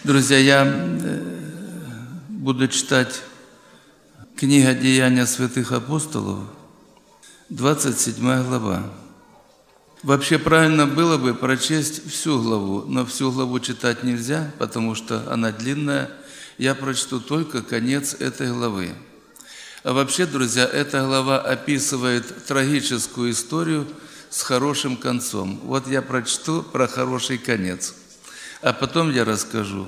Друзья, я буду читать книга «Деяния святых апостолов», 27 глава. Вообще правильно было бы прочесть всю главу, но всю главу читать нельзя, потому что она длинная. Я прочту только конец этой главы. А вообще, друзья, эта глава описывает трагическую историю с хорошим концом. Вот я прочту про хороший конец, а потом я расскажу.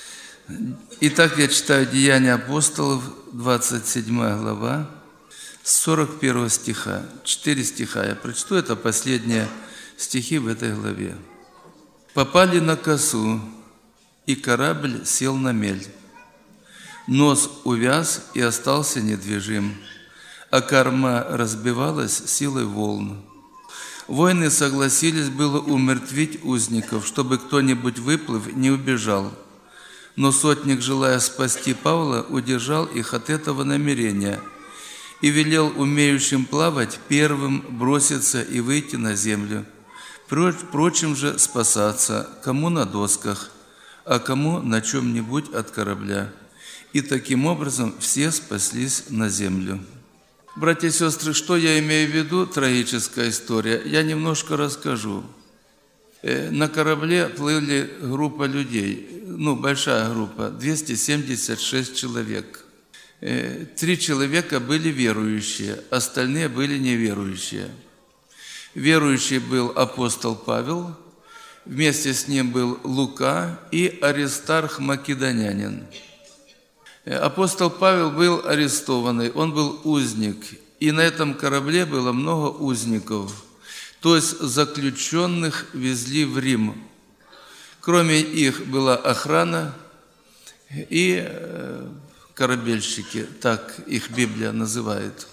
Итак, я читаю «Деяния апостолов», 27 глава, с 41 стиха. 4 стиха я прочту, это последние стихи в этой главе. «Попали на косу, и корабль сел на мель. Нос увяз и остался недвижим, а корма разбивалась силой волн. Воины согласились было умертвить узников, чтобы кто-нибудь, выплыв, не убежал. Но сотник, желая спасти Павла, удержал их от этого намерения и велел умеющим плавать первым броситься и выйти на землю, прочим же спасаться, кому на досках, а кому на чем-нибудь от корабля. И таким образом все спаслись на землю». Братья и сестры, что я имею в виду? Трагическая история. Я немножко расскажу. На корабле плыли группа людей, большая группа, 276 человек. 3 человека были верующие, остальные были неверующие. Верующий был апостол Павел, вместе с ним был Лука и Аристарх Македонянин. Апостол Павел был арестованный, он был узник, и на этом корабле было много узников, то есть заключенных везли в Рим. Кроме их была охрана и корабельщики, так их Библия называет.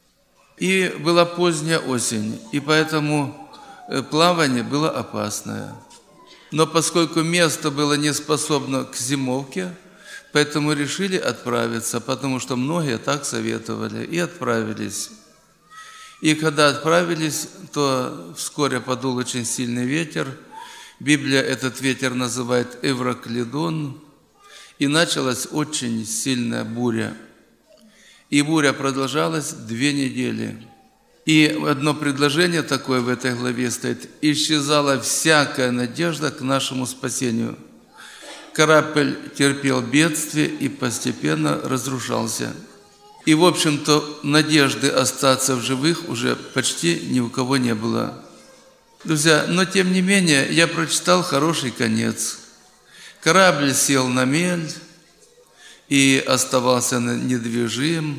И была поздняя осень, и поэтому плавание было опасное. Но поскольку место было не способно к зимовке, поэтому решили отправиться, потому что многие так советовали, и отправились. И когда отправились, то вскоре подул очень сильный ветер. Библия этот ветер называет Эвроклидон, и началась очень сильная буря. И буря продолжалась 2 недели. И одно предложение такое в этой главе стоит: «Исчезала всякая надежда к нашему спасению». Корабль терпел бедствие и постепенно разрушался. И, в общем-то, надежды остаться в живых уже почти ни у кого не было. Друзья, но тем не менее, я прочитал хороший конец. Корабль сел на мель и оставался недвижим.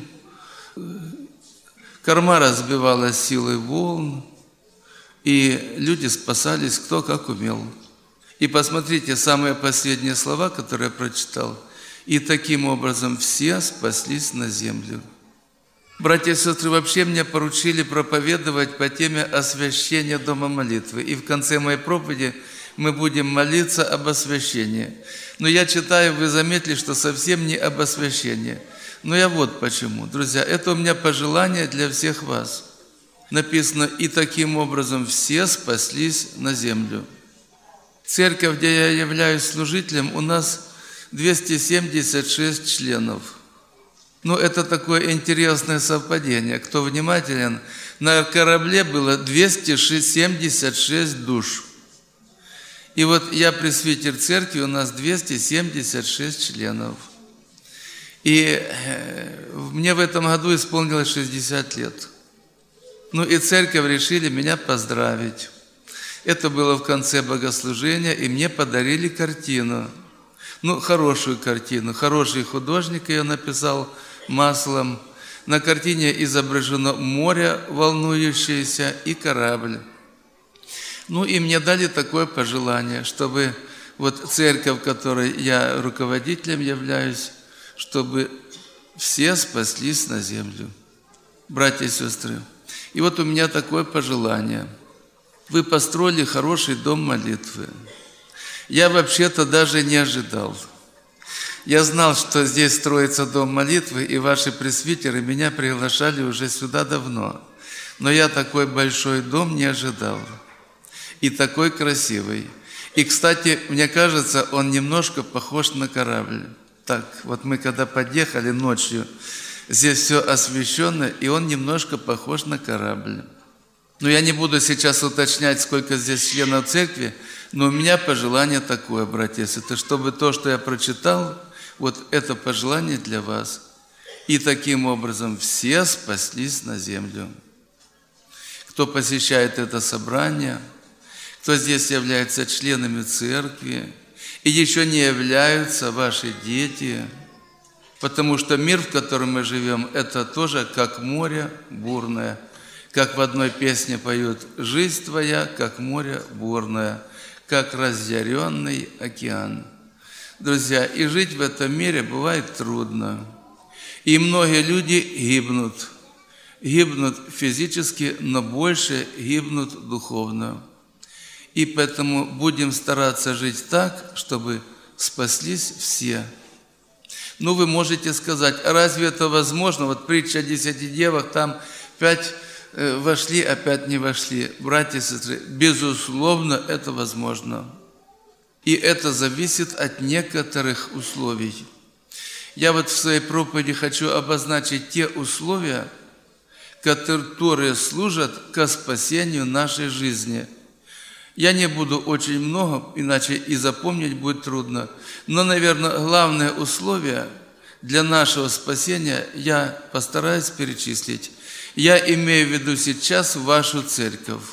Корма разбивалась силой волн, и люди спасались кто как умел. И посмотрите, самые последние слова, которые я прочитал. «И таким образом все спаслись на землю». Братья и сестры, вообще мне поручили проповедовать по теме освящения дома молитвы. И в конце моей проповеди мы будем молиться об освящении. Но я читаю, вы заметили, что совсем не об освящении. Но я вот почему. Друзья, это у меня пожелание для всех вас. Написано: «И таким образом все спаслись на землю». Церковь, где я являюсь служителем, у нас 276 членов. Это такое интересное совпадение. Кто внимателен, на корабле было 276 душ. И вот я пресвитер церкви, у нас 276 членов. И мне в этом году исполнилось 60 лет. И церковь решили меня поздравить. Это было в конце богослужения, и мне подарили картину. Хорошую картину. Хороший художник ее написал маслом. На картине изображено море волнующееся и корабль. И мне дали такое пожелание, чтобы церковь, которой я руководителем являюсь, чтобы все спаслись на землю. Братья и сестры, и у меня такое пожелание. Вы построили хороший дом молитвы. Я вообще-то даже не ожидал. Я знал, что здесь строится дом молитвы, и ваши пресвитеры меня приглашали уже сюда давно. Но я такой большой дом не ожидал. И такой красивый. И, кстати, мне кажется, он немножко похож на корабль. Так, вот мы когда подъехали ночью, здесь все освещено, и он немножко похож на корабль. Но я не буду сейчас уточнять, сколько здесь членов церкви, но у меня пожелание такое, братья и сестры, чтобы то, что я прочитал, вот это пожелание для вас. И таким образом все спаслись на землю. Кто посещает это собрание, кто здесь является членами церкви, и еще не являются ваши дети, потому что мир, в котором мы живем, это тоже как море бурное. Как в одной песне поют: «Жизнь твоя, как море бурное, как разъяренный океан». Друзья, и жить в этом мире бывает трудно. И многие люди гибнут. Гибнут физически, но больше гибнут духовно. И поэтому будем стараться жить так, чтобы спаслись все. Ну, вы можете сказать, а разве это возможно? Вот притча о 10 девах, там 5 вошли, а 5 не вошли. Братья и сестры, безусловно, это возможно. И это зависит от некоторых условий. Я вот в своей проповеди хочу обозначить те условия, которые служат ко спасению нашей жизни. Я не буду очень много, иначе и запомнить будет трудно. Но, наверное, главное условие для нашего спасения я постараюсь перечислить. Я имею в виду сейчас вашу церковь.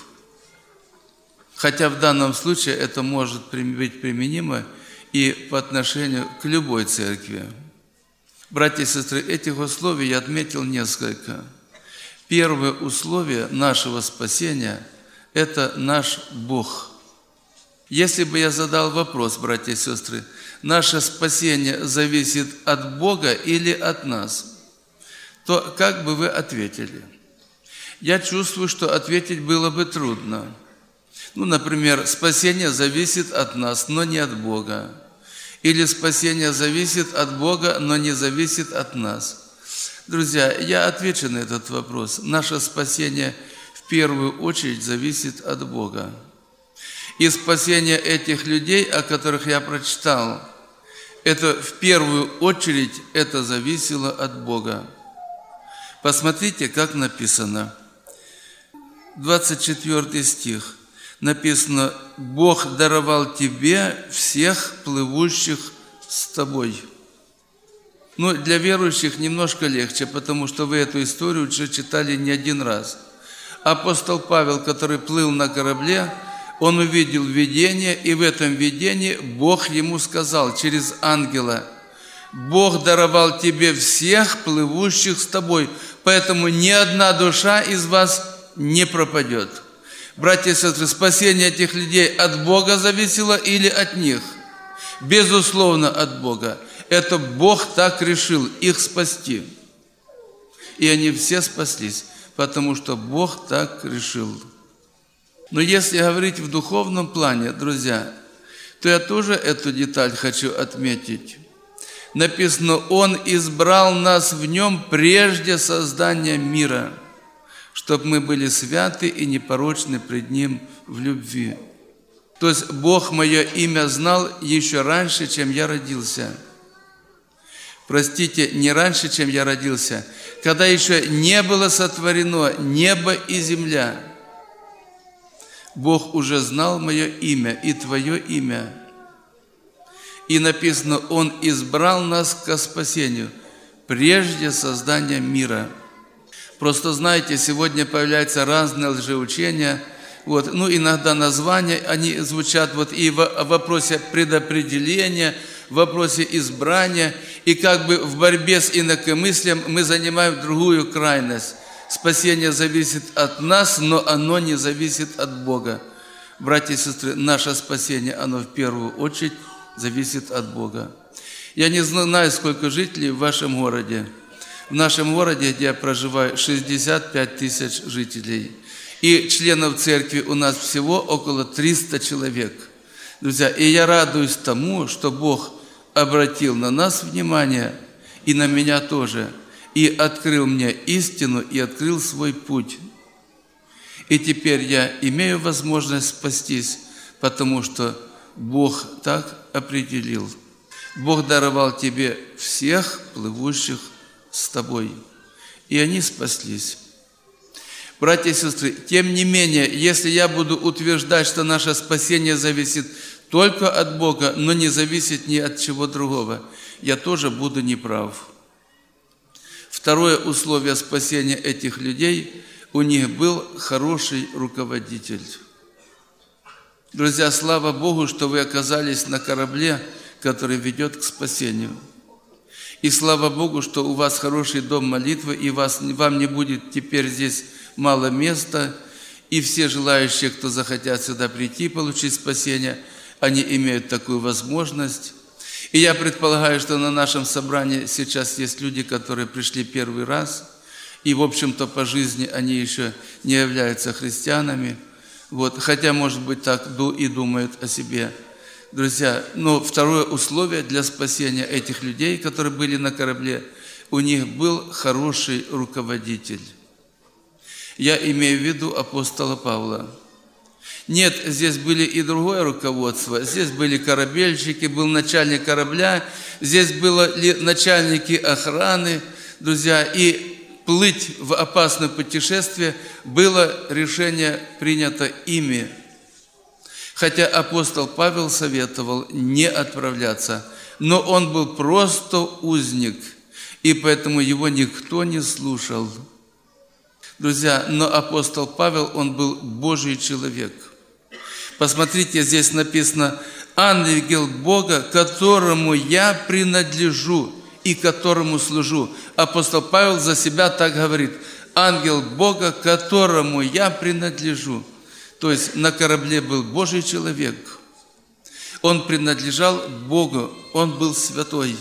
Хотя в данном случае это может быть применимо и по отношению к любой церкви. Братья и сестры, этих условий я отметил несколько. Первое условие нашего спасения – это наш Бог. Если бы я задал вопрос, братья и сестры, наше спасение зависит от Бога или от нас, то как бы вы ответили? Я чувствую, что ответить было бы трудно. Ну, например, спасение зависит от нас, но не от Бога. Или спасение зависит от Бога, но не зависит от нас. Друзья, я отвечу на этот вопрос. Наше спасение в первую очередь зависит от Бога. И спасение этих людей, о которых я прочитал, это в первую очередь это зависело от Бога. Посмотрите, как написано. 24 стих. Написано: «Бог даровал тебе всех плывущих с тобой». Ну, для верующих немножко легче, потому что вы эту историю уже читали не один раз. Апостол Павел, который плыл на корабле, он увидел видение, и в этом видении Бог ему сказал через ангела: «Бог даровал тебе всех плывущих с тобой, поэтому ни одна душа из вас не пропадет». Братья и сестры, спасение этих людей от Бога зависело или от них? Безусловно, от Бога. Это Бог так решил их спасти. И они все спаслись, потому что Бог так решил. Но если говорить в духовном плане, друзья, то я тоже эту деталь хочу отметить. Написано: «Он избрал нас в Нем прежде создания мира, чтобы мы были святы и непорочны пред Ним в любви». То есть Бог мое имя знал еще раньше, чем я родился. Простите, не раньше, чем я родился, когда еще не было сотворено небо и земля. Бог уже знал мое имя и твое имя. И написано: Он избрал нас ко спасению прежде создания мира. Просто знаете, сегодня появляются разные лжеучения. Вот, ну, иногда названия, они звучат вот и в вопросе предопределения, в вопросе избрания. И как бы в борьбе с инакомыслием мы занимаем другую крайность. Спасение зависит от нас, но оно не зависит от Бога. Братья и сестры, наше спасение, оно в первую очередь зависит от Бога. Я не знаю, сколько жителей в вашем городе. В нашем городе, где я проживаю, 65 тысяч жителей. И членов церкви у нас всего около 300 человек. Друзья, и я радуюсь тому, что Бог обратил на нас внимание, и на меня тоже, и открыл мне истину, и открыл свой путь. И теперь я имею возможность спастись, потому что Бог так определил. Бог даровал тебе всех плывущих с тобой, и они спаслись. Братья и сестры, тем не менее, если я буду утверждать, что наше спасение зависит только от Бога, но не зависит ни от чего другого, я тоже буду неправ. Второе условие спасения этих людей – у них был хороший руководитель. Друзья, слава Богу, что вы оказались на корабле, который ведет к спасению. И слава Богу, что у вас хороший дом молитвы, и вам не будет теперь здесь мало места, и все желающие, кто захотят сюда прийти, получить спасение, они имеют такую возможность. И я предполагаю, что на нашем собрании сейчас есть люди, которые пришли первый раз, и, в общем-то, по жизни они еще не являются христианами, хотя, может быть, так и думают о себе. Друзья, но второе условие для спасения этих людей, которые были на корабле, у них был хороший руководитель. Я имею в виду апостола Павла. Нет, здесь были и другое руководство. Здесь были корабельщики, был начальник корабля, здесь были начальники охраны, друзья, и плыть в опасное путешествие было решение принято ими. Хотя апостол Павел советовал не отправляться, но он был просто узник, и поэтому его никто не слушал. Друзья, но апостол Павел, он был Божий человек. Посмотрите, здесь написано: «Ангел Бога, которому я принадлежу и которому служу». Апостол Павел за себя так говорит: «Ангел Бога, которому я принадлежу». То есть на корабле был Божий человек. Он принадлежал Богу, он был святой.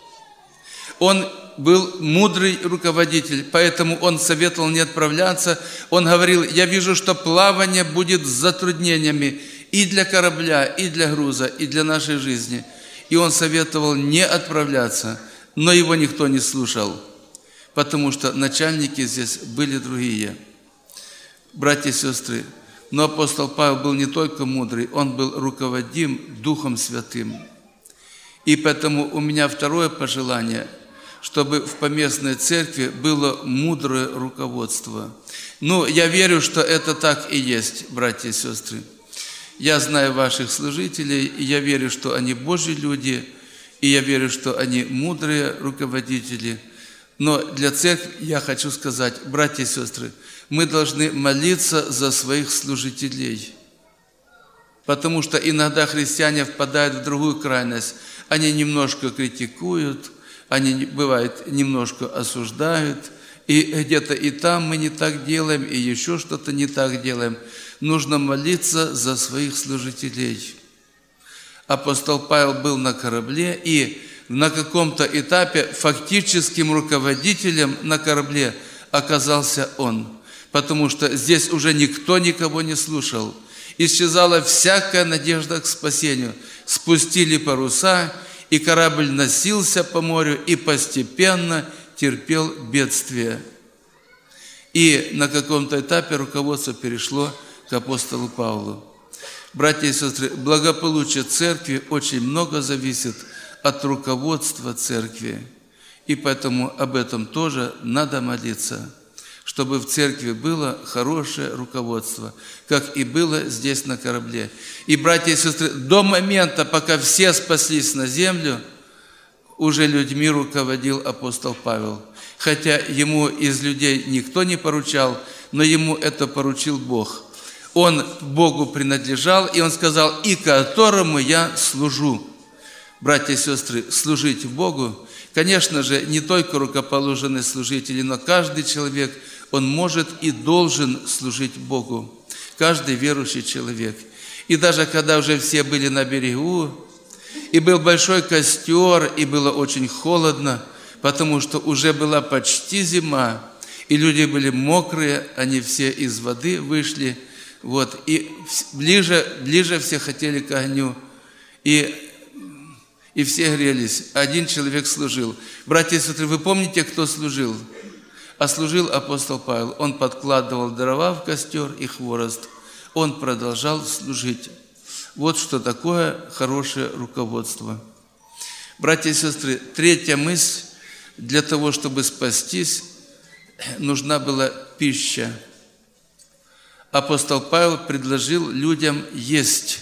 Он был мудрый руководитель, поэтому он советовал не отправляться. Он говорил: я вижу, что плавание будет с затруднениями и для корабля, и для груза, и для нашей жизни. И он советовал не отправляться, но его никто не слушал, потому что начальники здесь были другие. Братья и сестры, но апостол Павел был не только мудрый, он был руководим Духом Святым. И поэтому у меня второе пожелание, чтобы в поместной церкви было мудрое руководство. Я верю, что это так и есть, братья и сестры. Я знаю ваших служителей, и я верю, что они Божьи люди, и я верю, что они мудрые руководители. Но для церкви я хочу сказать, братья и сестры, мы должны молиться за своих служителей. Потому что иногда христиане впадают в другую крайность. Они немножко критикуют, они, бывает, немножко осуждают, и где-то и там мы не так делаем, и еще что-то не так делаем. Нужно молиться за своих служителей. Апостол Павел был на корабле, и на каком-то этапе фактическим руководителем на корабле оказался он, потому что здесь уже никто никого не слушал. Исчезала всякая надежда к спасению. Спустили паруса, и корабль носился по морю и постепенно терпел бедствие. И на каком-то этапе руководство перешло к апостолу Павлу. Братья и сестры, благополучие церкви очень много зависит от руководства церкви. И поэтому об этом тоже надо молиться, чтобы в церкви было хорошее руководство, как и было здесь на корабле. И, братья и сестры, до момента, пока все спаслись на землю, уже людьми руководил апостол Павел. Хотя ему из людей никто не поручал, но ему это поручил Бог. Он Богу принадлежал, и он сказал: «И которому я служу». Братья и сестры, служить Богу, конечно же, не только рукоположенные служители, но каждый человек, он может и должен служить Богу. Каждый верующий человек. И даже когда уже все были на берегу, и был большой костер, и было очень холодно, потому что уже была почти зима, и люди были мокрые, они все из воды вышли, и ближе все хотели к огню, и все грелись. Один человек служил. Братья и сестры, вы помните, кто служил? А служил апостол Павел. Он подкладывал дрова в костер и хворост. Он продолжал служить. Вот что такое хорошее руководство. Братья и сестры, третья мысль. Для того, чтобы спастись, нужна была пища. Апостол Павел предложил людям есть.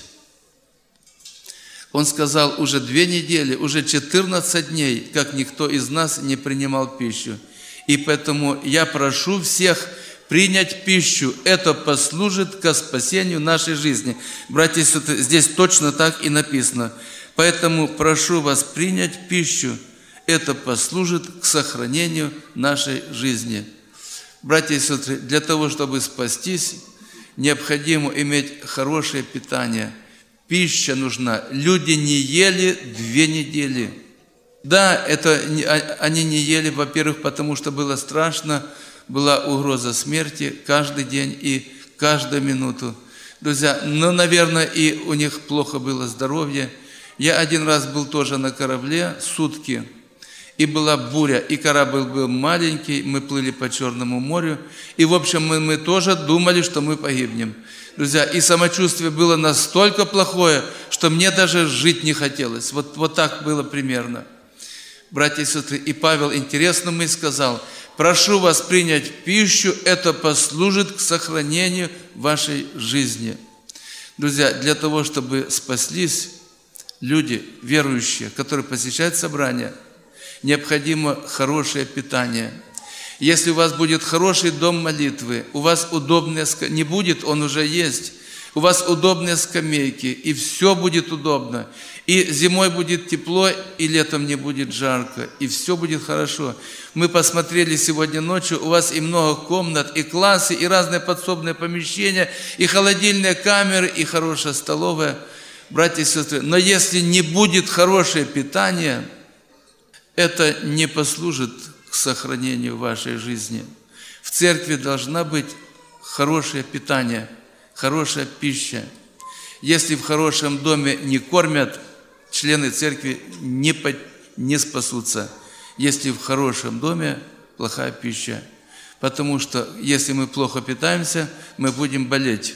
Он сказал, уже 2 недели, уже 14 дней, как никто из нас не принимал пищу. И поэтому я прошу всех принять пищу. Это послужит ко спасению нашей жизни. Братья и сестры, здесь точно так и написано. Поэтому прошу вас принять пищу. Это послужит к сохранению нашей жизни. Братья и сестры, для того, чтобы спастись, необходимо иметь хорошее питание. Пища нужна. Люди не ели 2 недели. Да, они не ели, во-первых, потому что было страшно, была угроза смерти каждый день и каждую минуту. Друзья, наверное, и у них плохо было здоровье. Я один раз был тоже на корабле, сутки, и была буря, и корабль был маленький, мы плыли по Черному морю, и, в общем, мы тоже думали, что мы погибнем. Друзья, и самочувствие было настолько плохое, что мне даже жить не хотелось. Вот так было примерно. Братья и сестры, и Павел интересно мне сказал, прошу вас принять пищу, это послужит к сохранению вашей жизни. Друзья, для того, чтобы спаслись люди, верующие, которые посещают собрания, необходимо хорошее питание. Если у вас будет хороший дом молитвы, у вас удобные скамейки, не будет, он уже есть, у вас удобные скамейки, и все будет удобно. И зимой будет тепло, и летом не будет жарко, и все будет хорошо. Мы посмотрели сегодня ночью, у вас и много комнат, и классы, и разные подсобные помещения, и холодильные камеры, и хорошая столовая. Братья и сестры, но если не будет хорошее питание, это не послужит к сохранению вашей жизни. В церкви должна быть хорошее питание, хорошая пища. Если в хорошем доме не кормят, члены церкви не спасутся. Если в хорошем доме плохая пища. Потому что если мы плохо питаемся, мы будем болеть.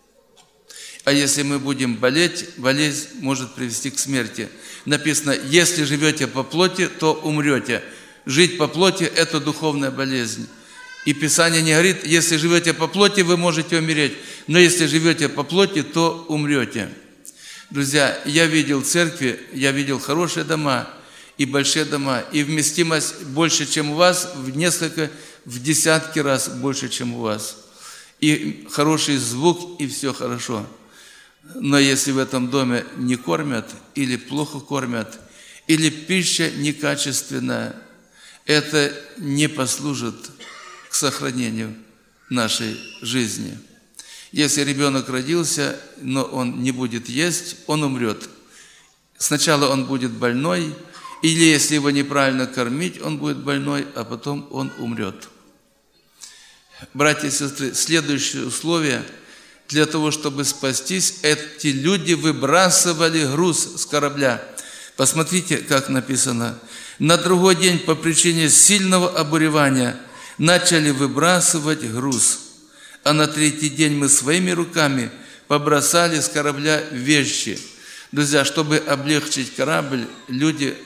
А если мы будем болеть, болезнь может привести к смерти. Написано, если живете по плоти, то умрете. Жить по плоти – это духовная болезнь. И Писание не говорит, если живете по плоти, вы можете умереть. Но если живете по плоти, то умрете. Друзья, я видел церкви, я видел хорошие дома и большие дома. И вместимость больше, чем у вас, в десятки раз больше, чем у вас. И хороший звук, и все хорошо. Но если в этом доме не кормят, или плохо кормят, или пища некачественная, это не послужит к сохранению нашей жизни. Если ребенок родился, но он не будет есть, он умрет. Сначала он будет больной, или если его неправильно кормить, он будет больной, а потом он умрет. Братья и сестры, следующее условие – для того, чтобы спастись, эти люди выбрасывали груз с корабля. Посмотрите, как написано. На другой день по причине сильного обуревания начали выбрасывать груз. А на 3-й день мы своими руками побросали с корабля вещи. Друзья, чтобы облегчить корабль, люди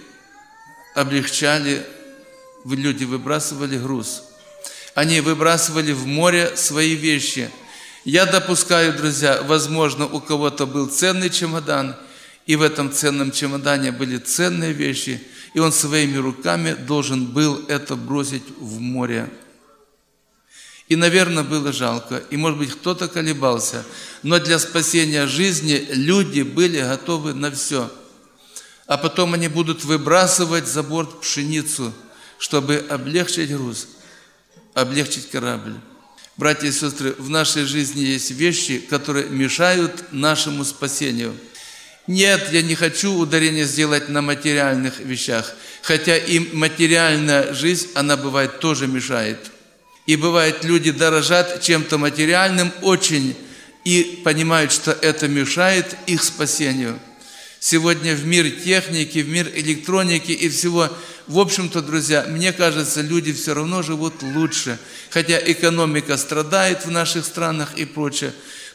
выбрасывали груз. Они выбрасывали в море свои вещи. Я допускаю, друзья, возможно, у кого-то был ценный чемодан, и в этом ценном чемодане были ценные вещи, и он своими руками должен был это бросить в море. И, наверное, было жалко, и, может быть, кто-то колебался, но для спасения жизни люди были готовы на все. А потом они будут выбрасывать за борт пшеницу, чтобы облегчить груз, облегчить корабль. Братья и сестры, в нашей жизни есть вещи, которые мешают нашему спасению. Нет, я не хочу ударение сделать на материальных вещах, хотя и материальная жизнь, она бывает тоже мешает. И бывает, люди дорожат чем-то материальным очень и понимают, что это мешает их спасению. Сегодня в мир техники, в мир электроники и всего, в общем-то, друзья, мне кажется, люди все равно живут лучше. Хотя экономика страдает в наших странах и прочее.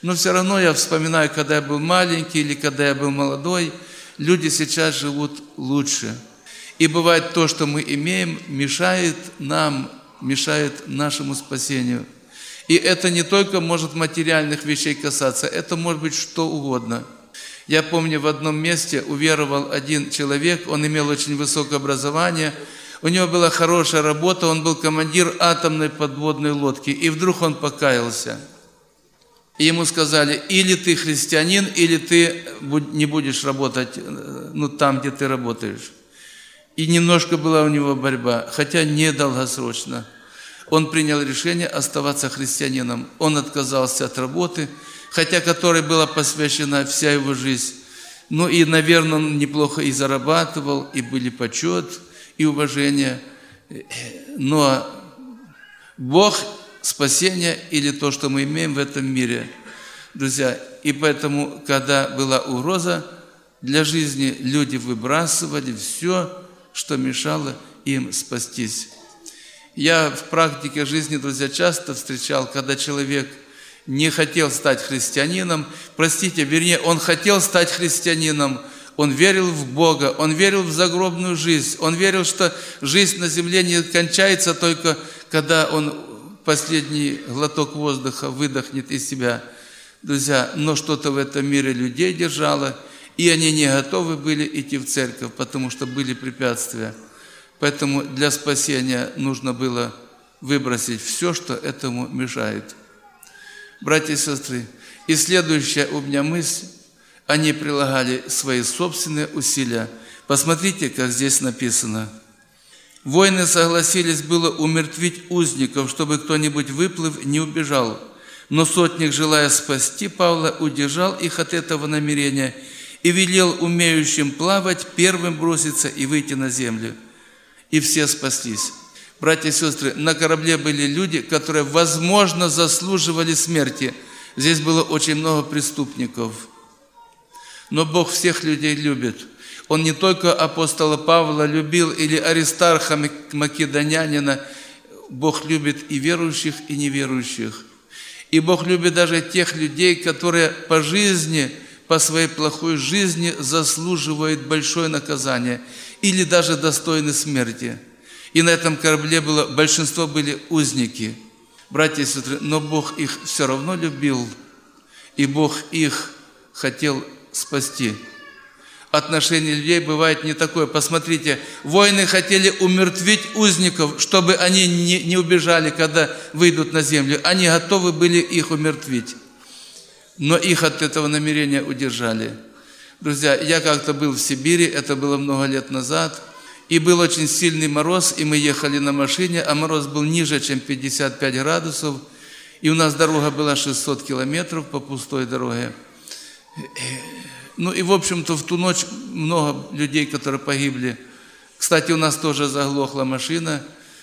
Но все равно я вспоминаю, когда я был маленький или когда я был молодой, люди сейчас живут лучше. И бывает то, что мы имеем, мешает нам, мешает нашему спасению. И это не только может материальных вещей касаться, это может быть что угодно. Я помню, в одном месте уверовал один человек, он имел очень высокое образование, у него была хорошая работа, он был командир атомной подводной лодки, и вдруг он покаялся. И ему сказали: или ты христианин, или ты не будешь работать там, где ты работаешь. И немножко была у него борьба, хотя не долгосрочно. Он принял решение оставаться христианином. Он отказался от работы, хотя которой была посвящена вся его жизнь. Ну и, наверное, он неплохо и зарабатывал, и были почет, и уважение. Но Бог – спасение или то, что мы имеем в этом мире, друзья. И поэтому, когда была угроза для жизни, люди выбрасывали все, что мешало им спастись. Я в практике жизни, друзья, часто встречал, когда человек не хотел стать христианином, он хотел стать христианином, он верил в Бога, он верил в загробную жизнь, он верил, что жизнь на земле не кончается только, когда он последний глоток воздуха выдохнет из себя. Друзья, но что-то в этом мире людей держало, и они не готовы были идти в церковь, потому что были препятствия. Поэтому для спасения нужно было выбросить все, что этому мешает. Братья и сестры, и следующая у меня мысль, они прилагали свои собственные усилия. Посмотрите, как здесь написано. Воины согласились было умертвить узников, чтобы кто-нибудь, выплыв, не убежал. Но сотник, желая спасти Павла, удержал их от этого намерения и велел умеющим плавать первым броситься и выйти на землю. И все спаслись. Братья и сестры, на корабле были люди, которые, возможно, заслуживали смерти. Здесь было очень много преступников. Но Бог всех людей любит. Он не только апостола Павла любил или Аристарха Македонянина. Бог любит и верующих, и неверующих. И Бог любит даже тех людей, которые по жизни, по своей плохой жизни заслуживают большое наказание или даже достойны смерти. И на этом корабле большинство были узники, братья и сестры, но Бог их все равно любил, и Бог их хотел спасти. Отношение людей бывает не такое. Посмотрите, воины хотели умертвить узников, чтобы они не убежали, когда выйдут на землю. Они готовы были их умертвить, но их от этого намерения удержали. Друзья, я как-то был в Сибири, это было много лет назад, и был очень сильный мороз, и мы ехали на машине, а мороз был ниже, чем 55 градусов, и у нас дорога была 600 километров по пустой дороге. Ну и, в общем-то, в ту ночь много людей, которые погибли. Кстати, у нас тоже заглохла машина,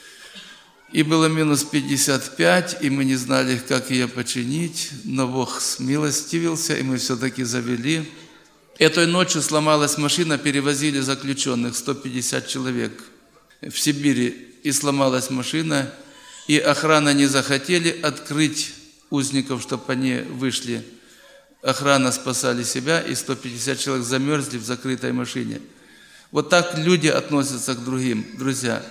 и было минус 55, и мы не знали, как ее починить, но Бог смилостивился, и мы все-таки завели. Этой ночью сломалась машина, перевозили заключенных, 150 человек в Сибири, и сломалась машина, и охрана не захотели открыть узников, чтобы они вышли. Охрана спасали себя, и 150 человек замерзли в закрытой машине. Вот так люди относятся к другим, друзья.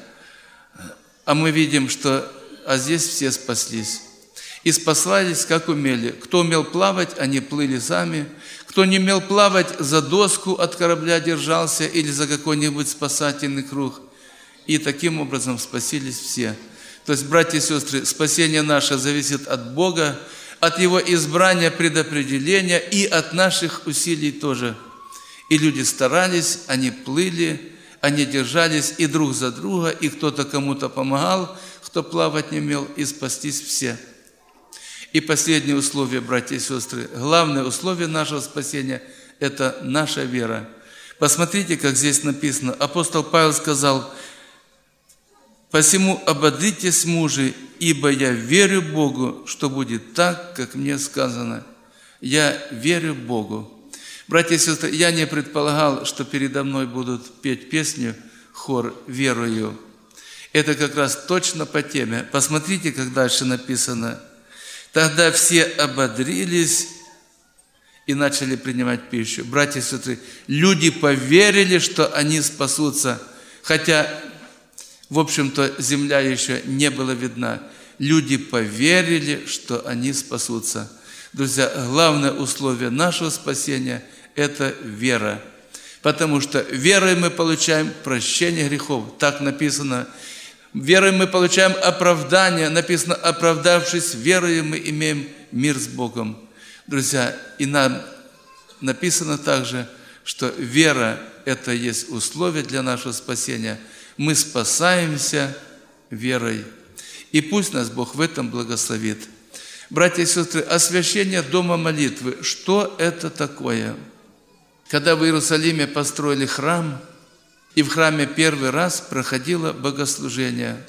А мы видим, что здесь все спаслись. И спаслались, как умели. Кто умел плавать, они плыли сами. Кто не умел плавать, за доску от корабля держался или за какой-нибудь спасательный круг. И таким образом спасились все. То есть, братья и сестры, спасение наше зависит от Бога, от Его избрания, предопределения и от наших усилий тоже. И люди старались, они плыли, они держались и друг за друга, и кто-то кому-то помогал, кто плавать не умел, и спастись все. И последнее условие, братья и сестры, главное условие нашего спасения – это наша вера. Посмотрите, как здесь написано. Апостол Павел сказал: «Посему ободритесь, мужи, ибо я верю Богу, что будет так, как мне сказано». Я верю Богу. Братья и сестры, я не предполагал, что передо мной будут петь песню хор «Верую». Это как раз точно по теме. Посмотрите, как дальше написано. «Тогда все ободрились и начали принимать пищу. Братья и сестры, люди поверили, что они спасутся, хотя, в общем-то, земля еще не была видна. Люди поверили, что они спасутся. Друзья, главное условие нашего спасения – это вера. Потому что верой мы получаем прощение грехов. Так написано. Верой мы получаем оправдание. Написано, оправдавшись верою, мы имеем мир с Богом. Друзья, и нам написано также, что вера – это есть условие для нашего спасения. Мы спасаемся верой. И пусть нас Бог в этом благословит. Братья и сестры, освящение дома молитвы. Что это такое? Когда в Иерусалиме построили храм, и в храме первый раз проходило богослужение.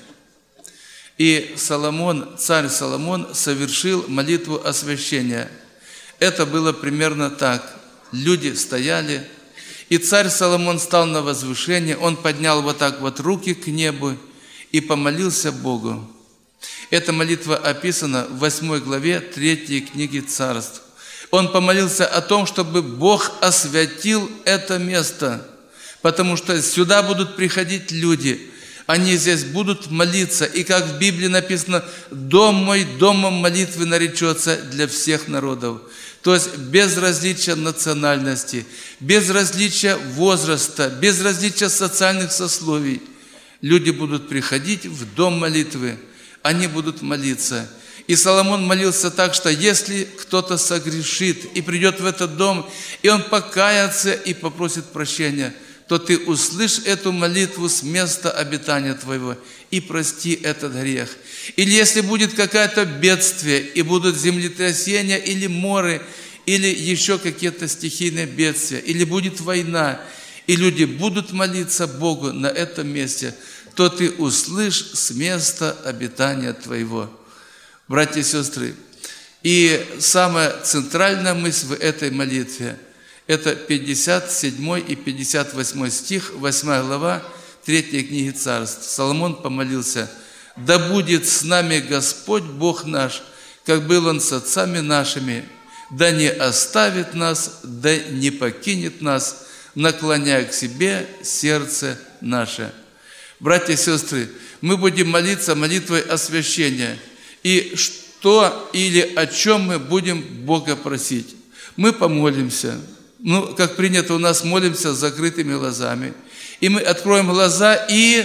И царь Соломон совершил молитву освящения. Это было примерно так. Люди стояли, и царь Соломон стал на возвышение, он поднял вот так вот руки к небу и помолился Богу. Эта молитва описана в 8 главе 3 книги Царств. Он помолился о том, чтобы Бог освятил это место, потому что сюда будут приходить люди, они здесь будут молиться, и как в Библии написано, «Дом мой домом молитвы наречется для всех народов». То есть без различия национальности, без различия возраста, без различия социальных сословий. Люди будут приходить в дом молитвы, они будут молиться. И Соломон молился так, что если кто-то согрешит и придет в этот дом, и он покается и попросит прощения, то ты услышь эту молитву с места обитания твоего и прости этот грех. Или если будет какое-то бедствие, и будут землетрясения или моры, или еще какие-то стихийные бедствия, или будет война, и люди будут молиться Богу на этом месте, то ты услышь с места обитания твоего. Братья и сестры, и самая центральная мысль в этой молитве – это 57 и 58 стих, 8 глава 3 книги Царств. Соломон помолился: «Да будет с нами Господь Бог наш, как был Он с отцами нашими, да не оставит нас, да не покинет нас, наклоняя к себе сердце наше». Братья и сестры, мы будем молиться молитвой освящения. И что или о чем мы будем Бога просить? Мы помолимся. Как принято у нас, молимся с закрытыми глазами. И мы откроем глаза, и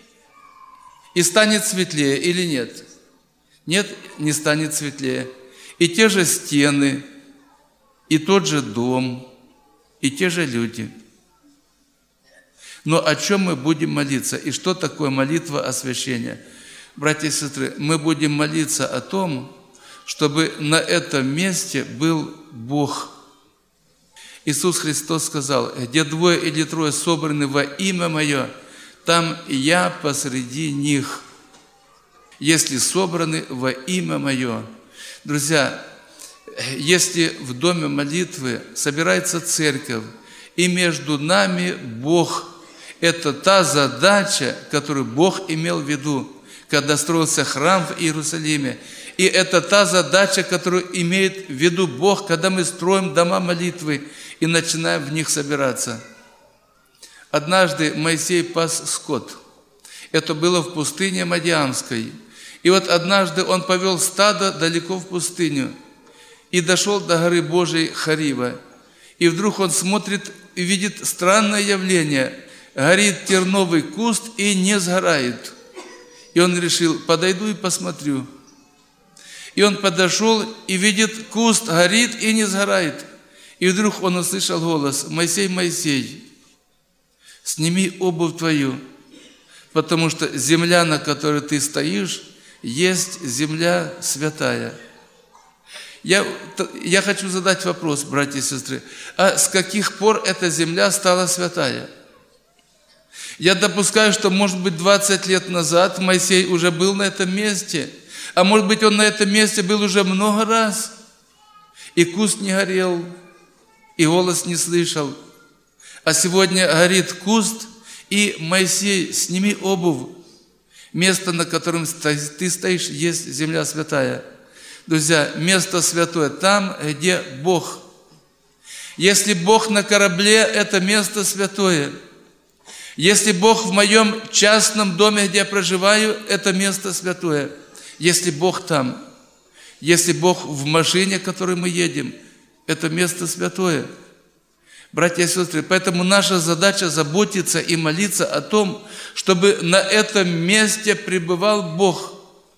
станет светлее или нет? Нет, не станет светлее. И те же стены, и тот же дом, и те же люди. Но о чем мы будем молиться? И что такое молитва освящения? Братья и сестры, мы будем молиться о том, чтобы на этом месте был Бог. Иисус Христос сказал: «Где двое или трое собраны во имя Мое, там я посреди них, если собраны во имя Мое». Друзья, если в доме молитвы собирается церковь, и между нами Бог, это та задача, которую Бог имел в виду, когда строился храм в Иерусалиме. И это та задача, которую имеет в виду Бог, когда мы строим дома молитвы и начинаем в них собираться. Однажды Моисей пас скот. Это было в пустыне Мадиамской. И вот однажды он повел стадо далеко в пустыню и дошел до горы Божией Хорива. И вдруг он смотрит и видит странное явление. Горит терновый куст и не сгорает. И он решил: подойду и посмотрю. И он подошел и видит, куст горит и не сгорает. И вдруг он услышал голос: «Моисей, Моисей, сними обувь твою, потому что земля, на которой ты стоишь, есть земля святая». Я хочу задать вопрос, братья и сестры: а с каких пор эта земля стала святая? Я допускаю, что, может быть, 20 лет назад Моисей уже был на этом месте, а может быть, он на этом месте был уже много раз, и куст не горел, и голос не слышал. А сегодня горит куст, и Моисей: сними обувь. Место, на котором ты стоишь, есть земля святая. Друзья, место святое там, где Бог. Если Бог на корабле, это место святое. Если Бог в моем частном доме, где я проживаю, это место святое. Если Бог там, если Бог в машине, в которой мы едем, это место святое. Братья и сестры, поэтому наша задача заботиться и молиться о том, чтобы на этом месте пребывал Бог.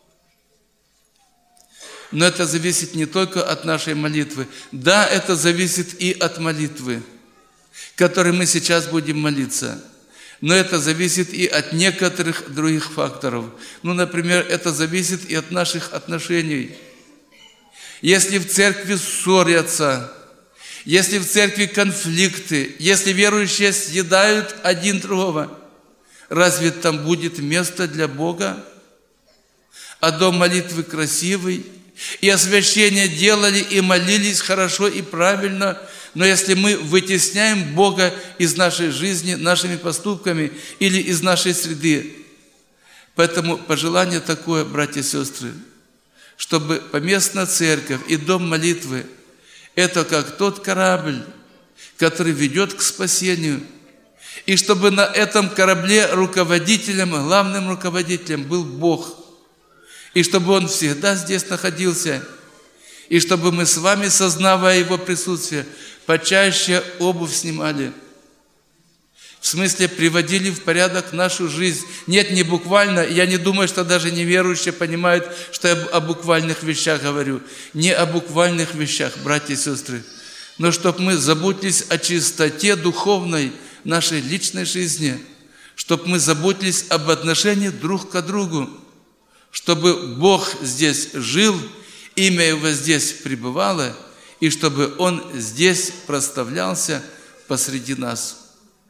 Но это зависит не только от нашей молитвы. Да, это зависит и от молитвы, которой мы сейчас будем молиться. Но это зависит и от некоторых других факторов. Например, это зависит и от наших отношений. Если в церкви ссорятся, если в церкви конфликты, если верующие съедают один другого, разве там будет место для Бога? А дом молитвы красивый, и освящение делали, и молились хорошо и правильно, но если мы вытесняем Бога из нашей жизни нашими поступками или из нашей среды, поэтому пожелание такое, братья и сестры, чтобы поместная церковь и дом молитвы это как тот корабль, который ведет к спасению. И чтобы на этом корабле руководителем, главным руководителем был Бог. И чтобы Он всегда здесь находился. И чтобы мы с вами, сознавая Его присутствие, почаще обувь снимали. В смысле, приводили в порядок нашу жизнь. Нет, не буквально. Я не думаю, что даже неверующие понимают, что я о буквальных вещах говорю. Не о буквальных вещах, братья и сестры. Но чтобы мы заботились о чистоте духовной нашей личной жизни. Чтобы мы заботились об отношении друг к другу. Чтобы Бог здесь жил, имя Его здесь пребывало, и чтобы Он здесь прославлялся посреди нас.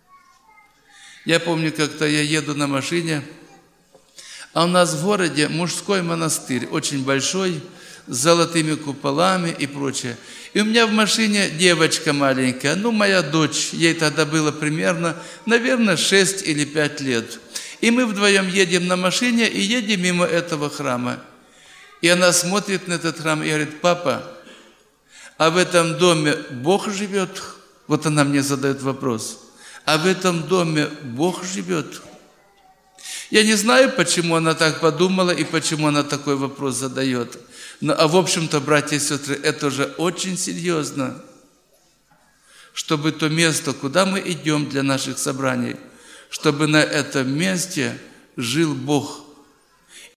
Я помню, как-то я еду на машине, а у нас в городе мужской монастырь, очень большой, с золотыми куполами и прочее. И у меня в машине девочка маленькая, моя дочь, ей тогда было примерно, наверное, 6 или 5 лет. И мы вдвоем едем на машине и едем мимо этого храма. И она смотрит на этот храм и говорит: папа, а в этом доме Бог живет? Вот она мне задает вопрос. А в этом доме Бог живет? Я не знаю, почему она так подумала и почему она такой вопрос задает. А в общем-то, братья и сестры, это же очень серьезно. Чтобы то место, куда мы идем для наших собраний, чтобы на этом месте жил Бог.